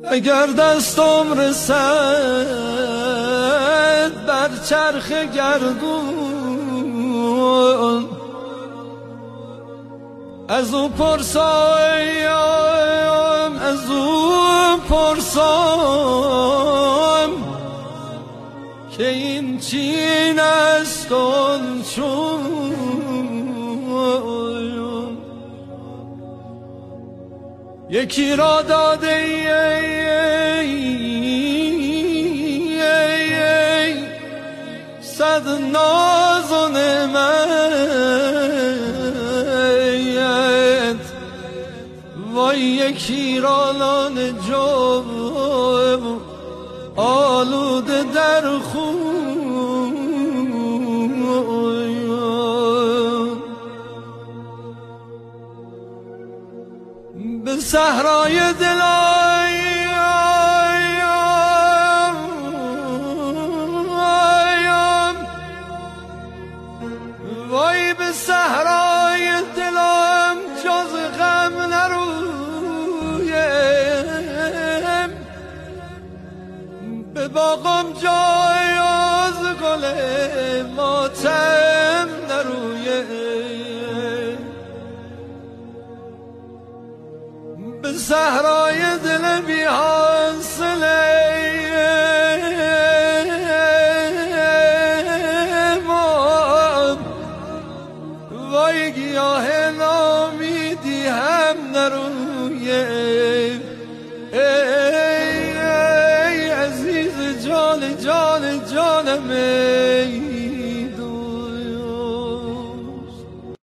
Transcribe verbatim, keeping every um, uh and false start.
اگر دستم رسد بر چرخ گردون از او پرسایم از او پرسام که این چین است آن چون یکی را داده ای صد ناز و نعمت وای یکی را نان جو آلوده در خون به صحرای دلایم وای به صحرای دلم جز غم نرویم به باغم جای از گل ماتم نرویم به صحرای دل بی حاصله وای گیاه نامیدی هم نرویم ای ای عزیز جان جان جانم ای